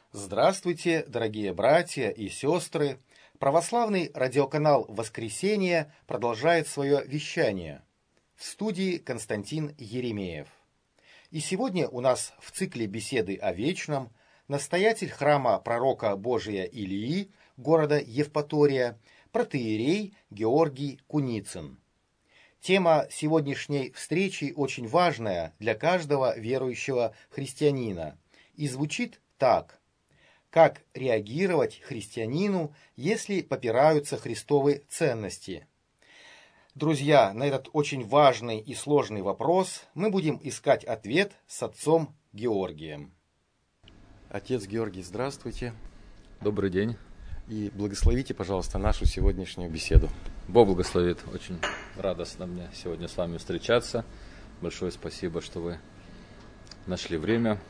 Здравствуйте, дорогие братья и сестры! Православный радиоканал «Воскресенье» продолжает свое вещание. В студии Константин Еремеев. И сегодня у нас в цикле беседы о вечном настоятель храма пророка Божия Илии, города Евпатория, протоиерей Георгий Куницын. Тема сегодняшней встречи очень важная для каждого верующего христианина и звучит так. Как реагировать христианину, если попираются Христовы ценности? Друзья, на этот очень важный и сложный вопрос мы будем искать ответ с отцом Георгием. Отец Георгий, здравствуйте. Добрый день. И благословите, пожалуйста, нашу сегодняшнюю беседу. Бог благословит. Очень радостно мне сегодня с вами встречаться. Большое спасибо, что вы нашли время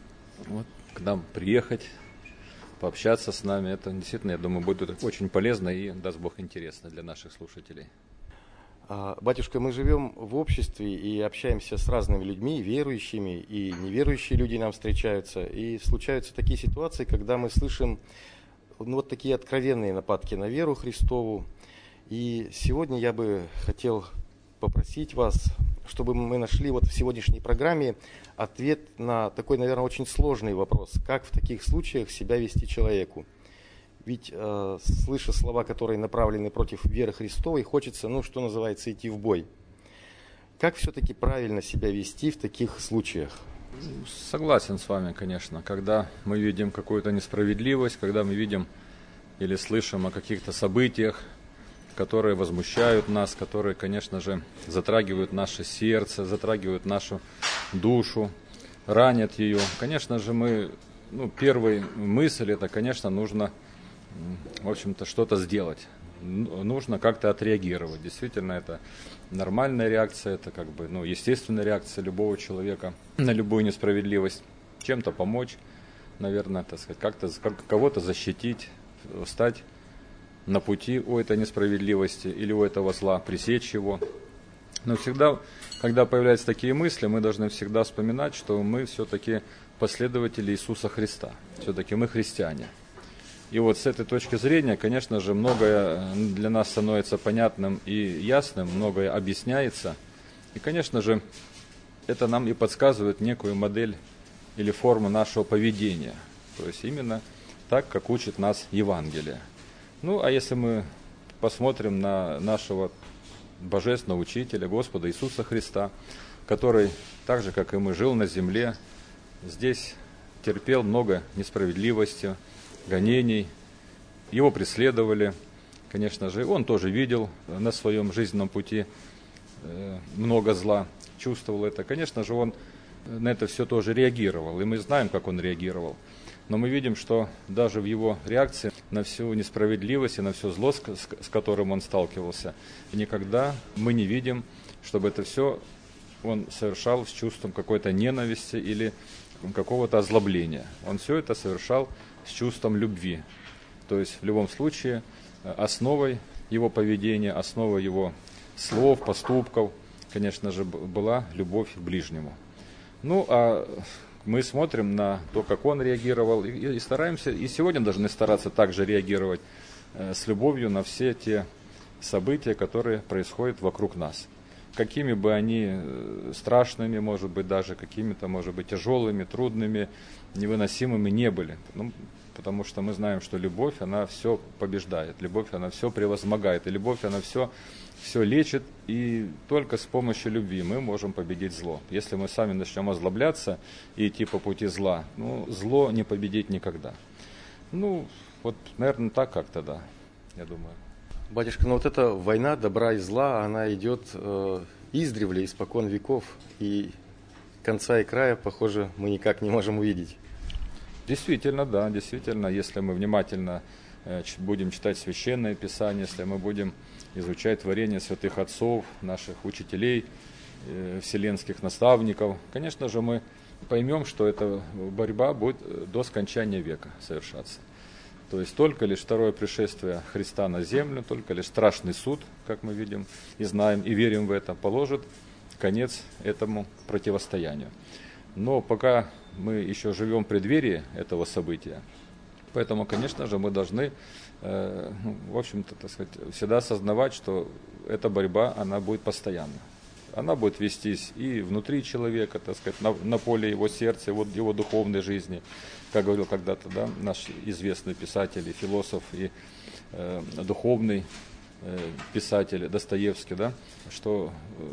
к нам приехать, пообщаться с нами. Это действительно, я думаю, будет очень полезно и, даст Бог, интересно для наших слушателей. Батюшка, мы живем в обществе и общаемся с разными людьми, верующими и неверующие люди нам встречаются. И случаются такие ситуации, когда мы слышим такие откровенные нападки на веру Христову. И сегодня я бы хотел попросить вас, чтобы мы нашли в сегодняшней программе ответ на такой, наверное, очень сложный вопрос. Как в таких случаях себя вести человеку? Ведь, слыша слова, которые направлены против веры Христовой, хочется, что называется, идти в бой. Как все-таки правильно себя вести в таких случаях? Согласен с вами, конечно. Когда мы видим какую-то несправедливость, когда мы видим или слышим о каких-то событиях, которые возмущают нас, которые, конечно же, затрагивают наше сердце, затрагивают нашу душу, ранят ее. Конечно же, первая мысль это, конечно, нужно, в общем-то, что-то сделать. Нужно как-то отреагировать. Действительно, это нормальная реакция, это естественная реакция любого человека на любую несправедливость. Чем-то помочь, наверное, как-то кого-то защитить, встать на пути у этой несправедливости или у этого зла, пресечь его. Но всегда, когда появляются такие мысли, мы должны всегда вспоминать, что мы все-таки последователи Иисуса Христа. Все-таки мы христиане. И с этой точки зрения, конечно же, многое для нас становится понятным и ясным, многое объясняется. И, конечно же, это нам и подсказывает некую модель или форму нашего поведения. То есть именно так, как учит нас Евангелие. А если мы посмотрим на нашего Божественного Учителя, Господа Иисуса Христа, который, так же, как и мы, жил на земле, здесь терпел много несправедливости, гонений, его преследовали, конечно же, он тоже видел на своем жизненном пути много зла, чувствовал это, конечно же, он на это все тоже реагировал, и мы знаем, как он реагировал. Но мы видим, что даже в его реакции на всю несправедливость и на все зло, с которым он сталкивался, никогда мы не видим, чтобы это все он совершал с чувством какой-то ненависти или какого-то озлобления. Он все это совершал с чувством любви. То есть в любом случае основой его поведения, основой его слов, поступков, конечно же, была любовь к ближнему. Мы смотрим на то, как он реагировал, и стараемся, и сегодня должны стараться также реагировать с любовью на все те события, которые происходят вокруг нас. Какими бы они страшными, может быть, даже какими-то, может быть, тяжелыми, трудными, невыносимыми не были. Потому что мы знаем, что любовь, она все побеждает, любовь, она все превозмогает, и любовь, она все лечит, и только с помощью любви мы можем победить зло. Если мы сами начнем озлобляться и идти по пути зла, зло не победить никогда. Наверное, так как-то, да, я думаю. Батюшка, эта война добра и зла, она идет издревле, испокон веков, и конца и края, похоже, мы никак не можем увидеть. Действительно, да, действительно, если мы внимательно будем читать Священное Писание, если мы будем изучать творение святых отцов, наших учителей, вселенских наставников, конечно же, мы поймем, что эта борьба будет до скончания века совершаться. То есть только лишь второе пришествие Христа на землю, только лишь страшный суд, как мы видим и знаем, и верим в это, положит конец этому противостоянию. Но пока мы еще живем в преддверии этого события, поэтому, конечно же, мы должны, в общем-то, так сказать, всегда осознавать, что эта борьба, она будет постоянна. Она будет вестись и внутри человека, так сказать, на поле его сердца, его духовной жизни. Как говорил когда-то, да, наш известный писатель, и философ, и духовный писатель Достоевский, да, что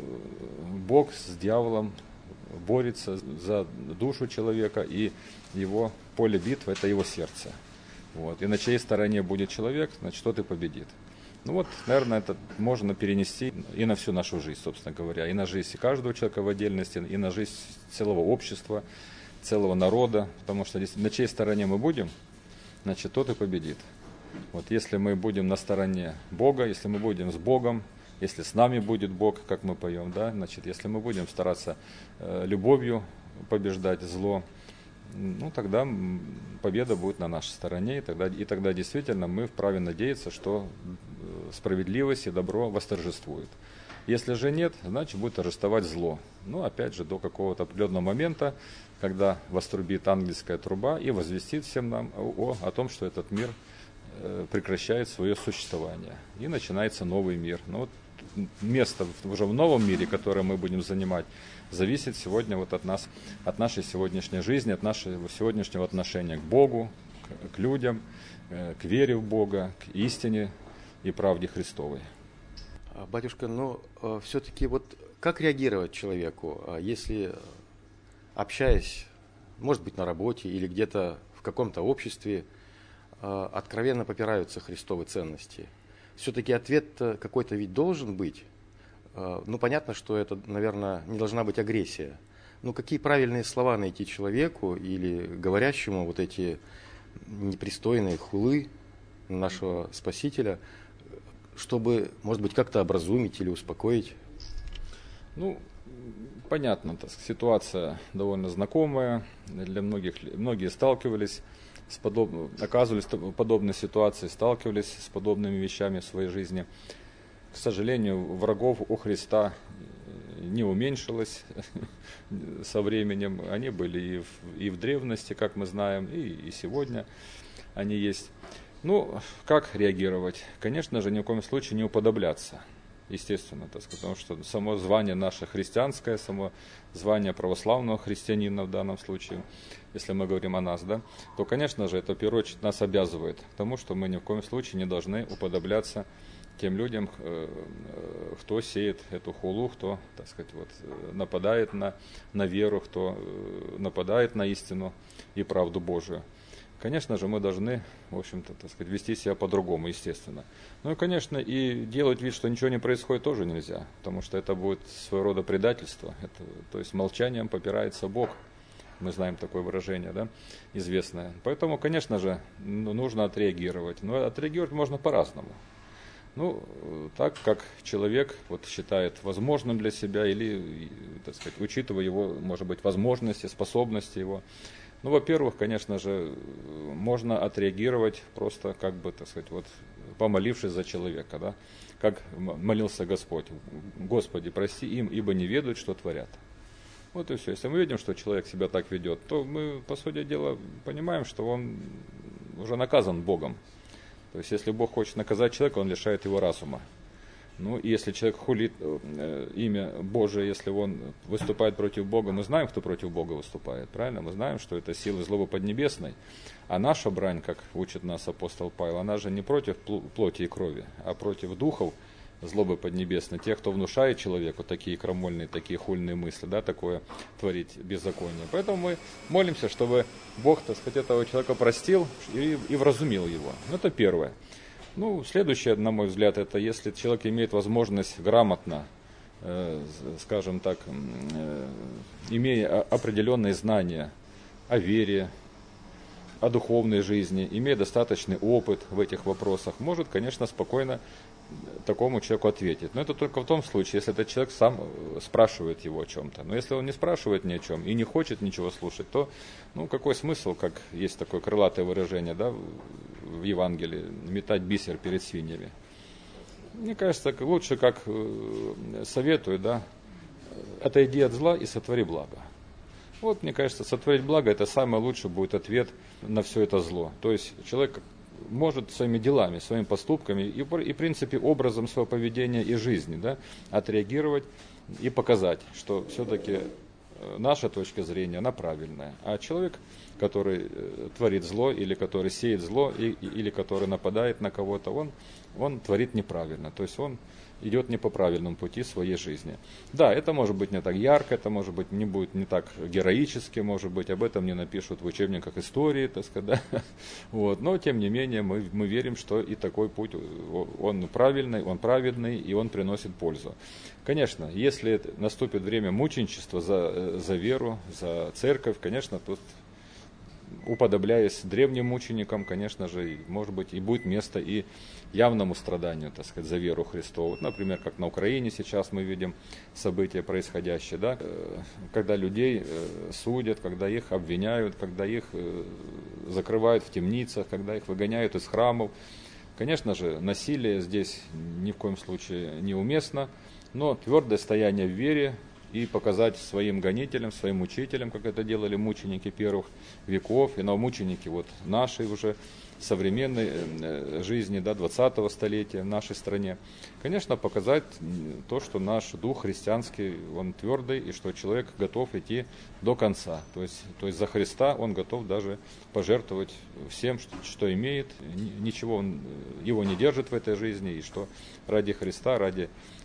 Бог с дьяволом борется за душу человека, и его поле битвы – это его сердце. Вот. И на чьей стороне будет человек, значит, тот и победит. Ну вот, наверное, это можно перенести и на всю нашу жизнь, собственно говоря, и на жизнь каждого человека в отдельности, и на жизнь целого общества, целого народа, потому что здесь, на чьей стороне мы будем, значит, тот и победит. Вот если мы будем на стороне Бога, если мы будем с Богом, если с нами будет Бог, как мы поем, да, значит, если мы будем стараться любовью побеждать зло, ну, тогда победа будет на нашей стороне, и тогда действительно мы вправе надеяться, что справедливость и добро восторжествует. Если же нет, значит, будет торжествовать зло. Ну, опять же, до какого-то определенного момента, когда вострубит ангельская труба и возвестит всем нам о том, что этот мир прекращает свое существование. И начинается новый мир. Но вот место уже в новом мире, которое мы будем занимать, зависит сегодня вот от нас, от нашей сегодняшней жизни, от нашего сегодняшнего отношения к Богу, к людям, к вере в Бога, к истине и правде Христовой. Батюшка, но все-таки вот как реагировать человеку, если, общаясь, может быть, на работе или где-то в каком-то обществе, откровенно попираются Христовы ценности? Все-таки ответ какой-то ведь должен быть. Ну, понятно, что это, наверное, не должна быть агрессия. Ну, какие правильные слова найти человеку или говорящему вот эти непристойные хулы нашего Спасителя, чтобы, может быть, как-то образумить или успокоить? Ну, понятно, так сказать, ситуация довольно знакомая для многих. Многие сталкивались оказывались в подобной ситуации, сталкивались с подобными вещами в своей жизни. К сожалению, врагов у Христа не уменьшилось со временем. Они были и в древности, как мы знаем, и сегодня они есть. Ну, как реагировать? Конечно же, ни в коем случае не уподобляться. Естественно, так сказать, потому что само звание наше христианское, само звание православного христианина в данном случае, если мы говорим о нас, да, то, конечно же, это в первую очередь нас обязывает к тому, что мы ни в коем случае не должны уподобляться тем людям, кто сеет эту хулу, кто, так сказать, вот, нападает на веру, кто нападает на истину и правду Божию. Конечно же, мы должны, в общем-то, так сказать, вести себя по-другому, естественно. Ну и, конечно, и делать вид, что ничего не происходит, тоже нельзя, потому что это будет своего рода предательство. То есть молчанием попирается Бог. Мы знаем такое выражение, да, известное. Поэтому, конечно же, нужно отреагировать. Но отреагировать можно по-разному. Ну, так как человек вот считает возможным для себя или, так сказать, учитывая его, может быть, возможности, способности его. Ну, во-первых, конечно же, можно отреагировать просто, как бы, так сказать, вот, помолившись за человека, да, как молился Господь: Господи, прости им, ибо не ведают, что творят. Вот и все. Если мы видим, что человек себя так ведет, то мы, по сути дела, понимаем, что он уже наказан Богом. То есть, если Бог хочет наказать человека, он лишает его разума. Ну, и если человек хулит имя Божие, если он выступает против Бога, мы знаем, кто против Бога выступает, правильно? Мы знаем, что это силы злобы поднебесной. А наша брань, как учит нас апостол Павел, она же не против плоти и крови, а против духов злобы поднебесной, тех, кто внушает человеку такие крамольные, такие хульные мысли, да, такое творить беззаконие. Поэтому мы молимся, чтобы Бог, так сказать, этого человека простил и вразумил его. Это первое. Ну, следующее, на мой взгляд, это если человек имеет возможность грамотно, скажем так, имея определенные знания о вере, о духовной жизни, имея достаточный опыт в этих вопросах, может, конечно, спокойно такому человеку ответить. Но это только в том случае, если этот человек сам спрашивает его о чем-то. Но если он не спрашивает ни о чем и не хочет ничего слушать, то ну, какой смысл, как есть такое крылатое выражение, да, в Евангелии, метать бисер перед свиньями. Мне кажется, лучше, как советую, да, отойди от зла и сотвори благо. Вот, мне кажется, сотворить благо – это самый лучший будет ответ на все это зло. То есть человек может своими делами, своими поступками и в принципе, образом своего поведения и жизни, да, отреагировать и показать, что все-таки наша точка зрения, она правильная. А человек, который творит зло, или который сеет зло, или который нападает на кого-то, он творит неправильно. То есть он идет не по правильному пути своей жизни. Да, это может быть не так ярко, это может быть не будет не так героически, может быть, об этом не напишут в учебниках истории, так сказать, да? Вот. Но, тем не менее, мы верим, что и такой путь, он правильный, он праведный, и он приносит пользу. Конечно, если наступит время мученичества за веру, за церковь, конечно, тут, уподобляясь древним мученикам, конечно же, может быть, и будет место и явному страданию, так сказать, за веру Христову. Вот, например, как на Украине сейчас мы видим события происходящие, да, когда людей судят, когда их обвиняют, когда их закрывают в темницах, когда их выгоняют из храмов. Конечно же, насилие здесь ни в коем случае неуместно, но твердое стояние в вере и показать своим гонителям, своим учителям, как это делали мученики первых веков, и новомученики вот нашей уже современной жизни, да, 20-го столетия в нашей стране. Конечно, показать то, что наш дух христианский, он твердый, и что человек готов идти до конца. То есть за Христа он готов даже пожертвовать всем, что имеет, ничего его не держит в этой жизни, и что ради Христа, ради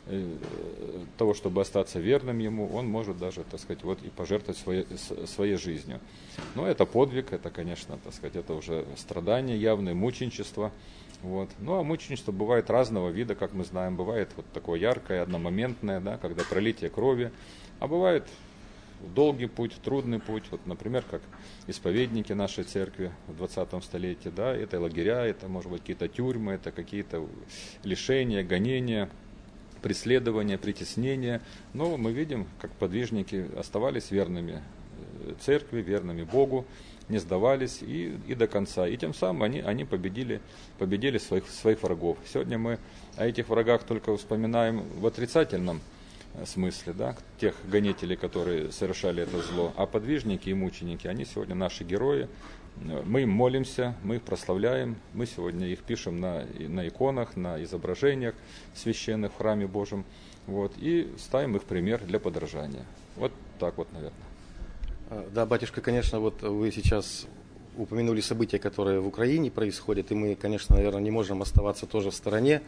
того, чтобы остаться верным ему, он может даже, так сказать, вот и пожертвовать своей жизнью. Но это подвиг, это, конечно, так сказать, это уже страдание явное, мученичество. Вот. Ну, а мученичество бывает разного вида, как мы знаем. Бывает вот такое яркое, одномоментное, да, когда пролитие крови, а бывает долгий путь, трудный путь. Вот, например, как исповедники нашей церкви в 20 столетии, да, это лагеря, это, может быть, какие-то тюрьмы, это какие-то лишения, гонения, преследования, притеснения. Но мы видим, как подвижники оставались верными церкви, верными Богу, не сдавались и до конца. И тем самым они победили своих врагов. Сегодня мы о этих врагах только вспоминаем в отрицательном смысле, да, тех гонителей, которые совершали это зло. А подвижники и мученики, они сегодня наши герои. Мы им молимся, мы их прославляем, мы сегодня их пишем на иконах, на изображениях священных в храме Божьем, вот, и ставим их пример для подражания. Вот так вот, наверное. Да, батюшка, конечно, вот вы сейчас упомянули события, которые в Украине происходят, и мы, конечно, наверное, не можем оставаться тоже в стороне,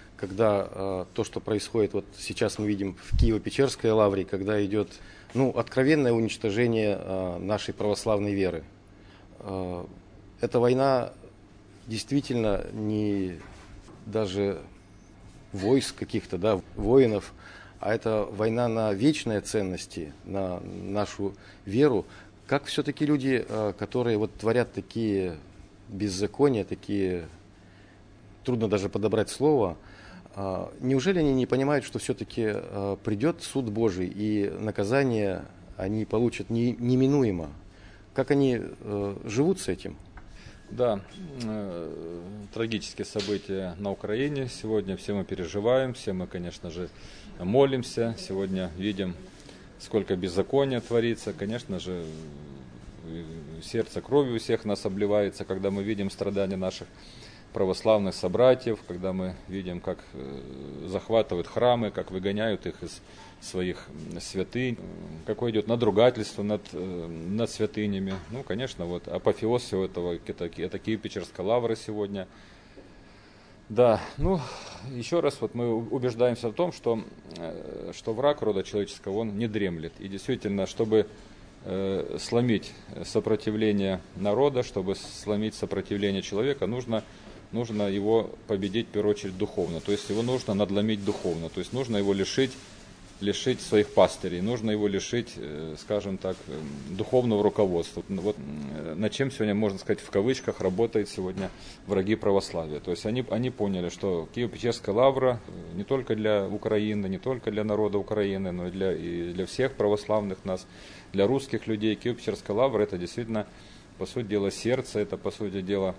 когда то, что происходит, вот сейчас мы видим в Киево-Печерской лавре, когда идет, откровенное уничтожение нашей православной веры. Эта война действительно не даже войск каких-то, да, воинов, а это война на вечные ценности, на нашу веру. Как все-таки люди, которые вот творят такие беззакония, такие, трудно даже подобрать слово, неужели они не понимают, что все-таки придет суд Божий и наказание они получат неминуемо? Как они живут с этим? Да, трагические события на Украине. Сегодня все мы переживаем, все мы, конечно же, молимся. Сегодня видим, сколько беззакония творится. Конечно же, сердце кровью у всех нас обливается, когда мы видим страдания наших православных собратьев, когда мы видим, как захватывают храмы, как выгоняют их из своих святынь, какое идет надругательство над святынями. Конечно, вот апофеоз всего этого, это Киево-Печерская лавра сегодня. Да, еще раз вот мы убеждаемся в том, что враг рода человеческого, он не дремлет. И действительно, чтобы сломить сопротивление народа, чтобы сломить сопротивление человека, нужно его победить в первую очередь духовно. То есть его нужно надломить духовно. То есть нужно его лишить своих пастырей, нужно его лишить, скажем так, духовного руководства. Вот над чем сегодня, можно сказать, в кавычках, работают сегодня враги православия. То есть они поняли, что Киево-Печерская лавра не только для Украины, не только для народа Украины, но и для всех православных нас, для русских людей. Киево-Печерская лавра — это действительно, по сути дела, сердце, это, по сути дела,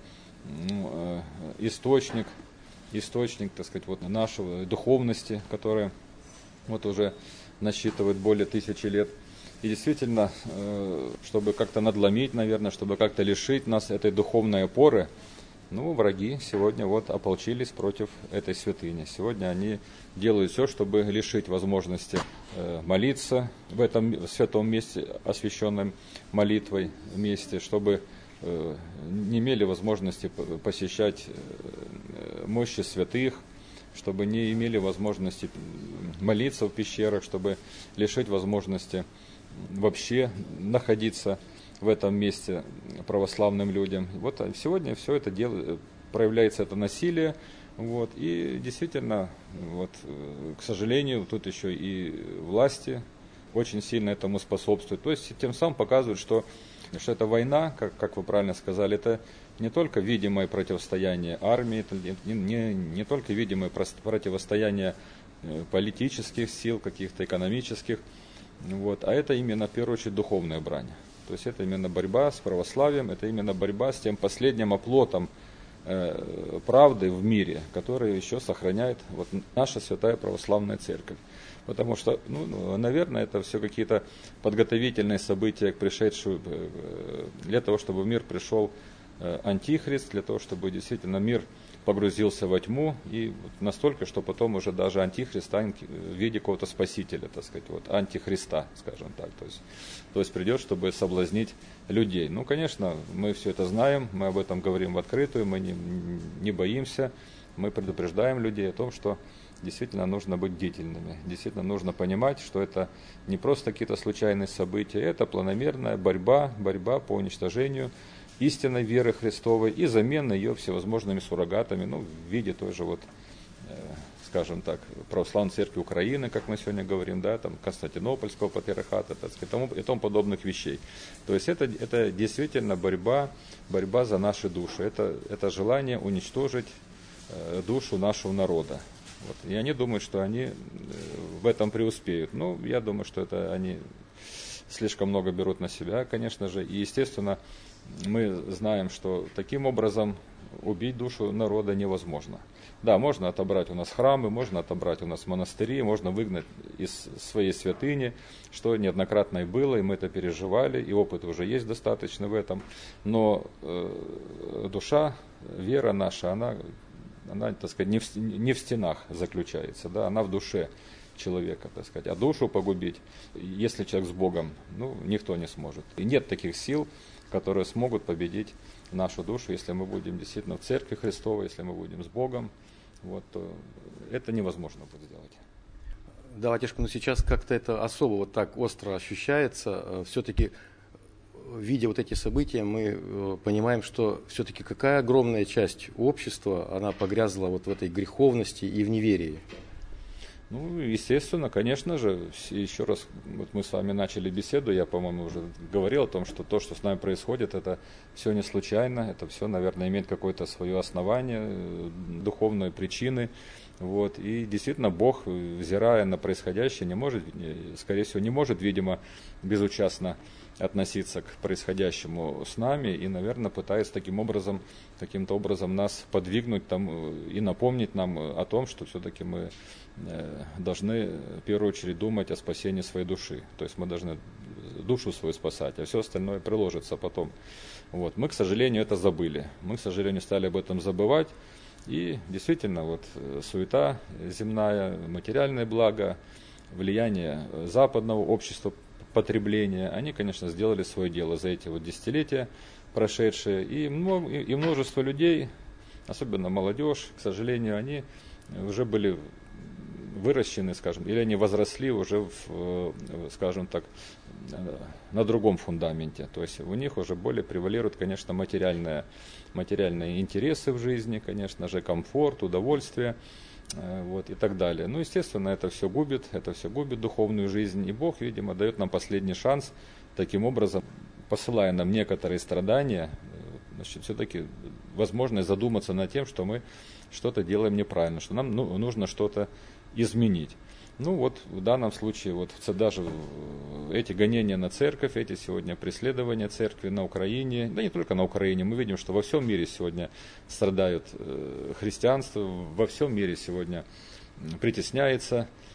источник, так сказать, вот нашей духовности, которая вот уже насчитывает более 1000 лет. И действительно, чтобы как-то надломить, наверное, чтобы как-то лишить нас этой духовной опоры, враги сегодня ополчились против этой святыни. Сегодня они делают все, чтобы лишить возможности молиться в этом святом месте, освященном молитвой месте, чтобы не имели возможности посещать мощи святых, чтобы не имели возможности молиться в пещерах, чтобы лишить возможности вообще находиться в этом месте православным людям. Сегодня все это проявляется это насилие, и действительно, к сожалению, тут еще и власти очень сильно этому способствуют. То есть тем самым показывают, что эта война, как вы правильно сказали, это не только видимое противостояние армии, это не только видимое противостояние политических сил, каких-то экономических, а это именно в первую очередь духовная брань. То есть это именно борьба с православием, это именно борьба с тем последним оплотом правды в мире, который еще сохраняет наша святая православная церковь. Потому что, наверное, это все какие-то подготовительные события к пришедшему, для того, чтобы в мир пришел антихрист, для того, чтобы действительно мир погрузился во тьму, и настолько, что потом уже даже антихрист станет в виде какого-то спасителя, так сказать, антихриста, скажем так. То есть придет, чтобы соблазнить людей. Конечно, мы все это знаем, мы об этом говорим в открытую, мы не боимся, мы предупреждаем людей о том, что действительно нужно быть бдительными, действительно нужно понимать, что это не просто какие-то случайные события, это планомерная борьба по уничтожению истинной веры Христовой и замена ее всевозможными суррогатами, в виде той же скажем так, православной церкви Украины, как мы сегодня говорим, Константинопольского патриархата, и тому подобных вещей. То есть это действительно борьба за наши души, это желание уничтожить душу нашего народа. И они думают, что они в этом преуспеют. Я думаю, что это они слишком много берут на себя, конечно же, и, естественно, мы знаем, что таким образом убить душу народа невозможно. Да, можно отобрать у нас храмы, можно отобрать у нас монастыри, можно выгнать из своей святыни, что неоднократно и было, и мы это переживали, и опыт уже есть достаточно в этом. Но душа, вера наша, она, так сказать, не в стенах заключается, она в душе человека, так сказать. А душу погубить, если человек с Богом, никто не сможет. И нет таких сил, которые смогут победить нашу душу, если мы будем действительно в Церкви Христовой, если мы будем с Богом, то это невозможно будет сделать. Да, батюшка, сейчас как-то это особо так остро ощущается. Все-таки, видя эти события, мы понимаем, что все-таки какая огромная часть общества, она погрязла в этой греховности и в неверии. Естественно, конечно же, еще раз, мы с вами начали беседу, я, по-моему, уже говорил о том, что то, что с нами происходит, это все не случайно, это все, наверное, имеет какое-то свое основание, духовные причины, и действительно Бог, взирая на происходящее, скорее всего, не может, видимо, безучастно относиться к происходящему с нами и, наверное, пытается каким-то образом нас подвигнуть и напомнить нам о том, что все-таки мы должны в первую очередь думать о спасении своей души. То есть мы должны душу свою спасать, а все остальное приложится потом. Мы, к сожалению, это забыли. Мы, к сожалению, стали об этом забывать. И действительно, суета земная, материальное благо, влияние западного общества, потребления, они, конечно, сделали свое дело за эти десятилетия прошедшие. И множество людей, особенно молодежь, к сожалению, они уже были выращены, или они возросли уже, скажем так, на другом фундаменте. То есть у них уже более превалируют, конечно, материальные интересы в жизни, конечно же, комфорт, удовольствие, и так далее. Естественно, это все губит духовную жизнь. И Бог, видимо, дает нам последний шанс, таким образом, посылая нам некоторые страдания, все-таки возможность задуматься над тем, что мы что-то делаем неправильно, что нам нужно что-то изменить. В данном случае, даже эти гонения на церковь, эти сегодня преследования церкви на Украине, да не только на Украине, мы видим, что во всем мире сегодня страдают христианство, во всем мире сегодня притесняется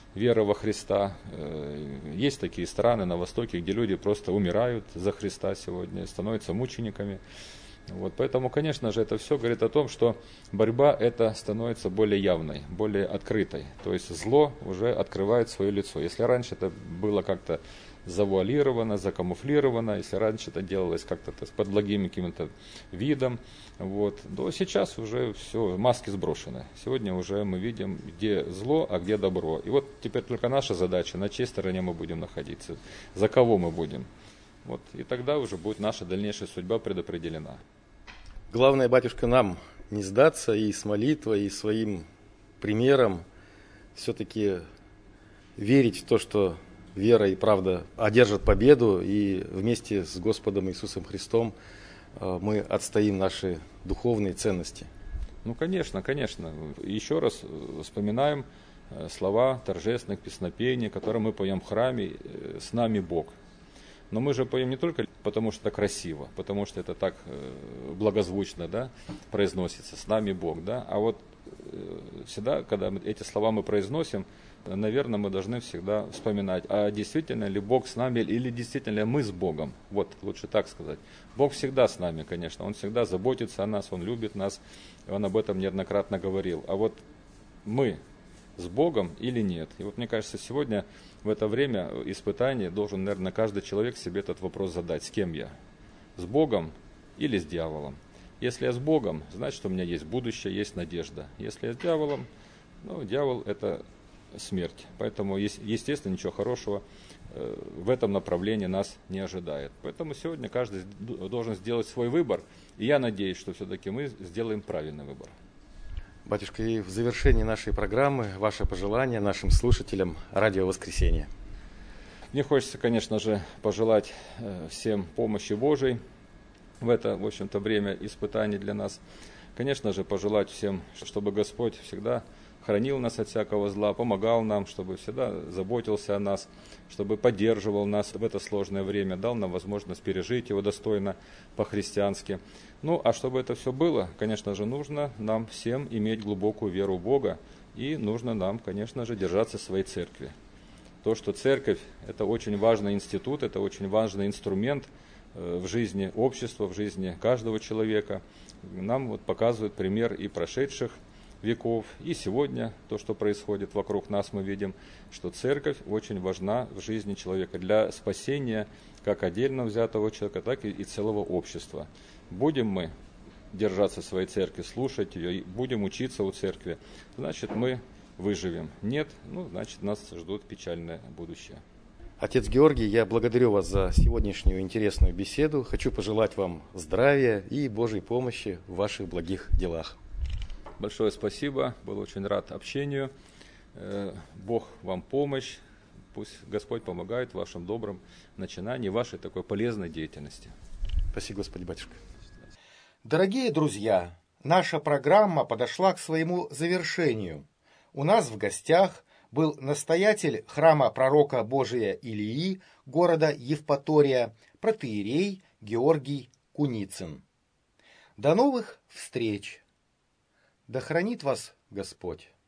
вера во Христа. Есть такие страны на Востоке, где люди просто умирают за Христа сегодня, становятся мучениками. Вот, поэтому, конечно же, это все говорит о том, что борьба эта становится более явной, более открытой. То есть зло уже открывает свое лицо. Если раньше это было как-то завуалировано, закамуфлировано, если раньше это делалось как-то под благим каким-то видом, вот, то сейчас уже все, маски сброшены. Сегодня уже мы видим, где зло, а где добро. И вот теперь только наша задача, на чьей стороне мы будем находиться, за кого мы будем. Вот, и тогда уже будет наша дальнейшая судьба предопределена. Главное, батюшка, нам не сдаться и с молитвой, и своим примером все-таки верить в то, что вера и правда одержат победу, и вместе с Господом Иисусом Христом мы отстоим наши духовные ценности. Ну, конечно, конечно. Еще раз вспоминаем слова торжественных песнопений, которые мы поем в храме «С нами Бог». Но мы же поем не только потому, что это красиво, потому что это так благозвучно, да, произносится «С нами Бог», да, а вот всегда, когда эти слова мы произносим, наверное, мы должны всегда вспоминать, а действительно ли Бог с нами или действительно мы с Богом. Вот, лучше так сказать. Бог всегда с нами, конечно, Он всегда заботится о нас, Он любит нас, Он об этом неоднократно говорил. А вот мы с Богом или нет? И вот мне кажется, сегодня в это время испытания должен, наверное, каждый человек себе этот вопрос задать. С кем я? С Богом или с дьяволом? Если я с Богом, значит, у меня есть будущее, есть надежда. Если я с дьяволом, ну, дьявол – это смерть. Поэтому, естественно, ничего хорошего в этом направлении нас не ожидает. Поэтому сегодня каждый должен сделать свой выбор. И я надеюсь, что все-таки мы сделаем правильный выбор. Батюшка, и в завершении нашей программы ваше пожелание нашим слушателям радио «Воскресенье». Мне хочется, конечно же, пожелать всем помощи Божией в это, в общем-то, время испытаний для нас. Конечно же, пожелать всем, чтобы Господь всегда хранил нас от всякого зла, помогал нам, чтобы всегда заботился о нас, чтобы поддерживал нас в это сложное время, дал нам возможность пережить его достойно по-христиански. Ну, а чтобы это все было, конечно же, нужно нам всем иметь глубокую веру в Бога, и нужно нам, конечно же, держаться своей церкви. То, что церковь – это очень важный институт, это очень важный инструмент в жизни общества, в жизни каждого человека. Нам вот показывает пример и прошедших веков, и сегодня то, что происходит вокруг нас, мы видим, что церковь очень важна в жизни человека для спасения как отдельно взятого человека, так и целого общества. Будем мы держаться своей церкви, слушать ее, и будем учиться у церкви, значит, мы выживем. Нет, ну, значит, нас ждут печальное будущее. Отец Георгий, я благодарю вас за сегодняшнюю интересную беседу. Хочу пожелать вам здравия и Божьей помощи в ваших благих делах. Большое спасибо, был очень рад общению. Бог вам помощь, пусть Господь помогает в вашем добром начинании, в вашей такой полезной деятельности. Спасибо, Господи, батюшка. Дорогие друзья, наша программа подошла к своему завершению. У нас в гостях был настоятель храма пророка Божия Илии, города Евпатория, протоиерей Георгий Куницын. До новых встреч! Да хранит вас Господь!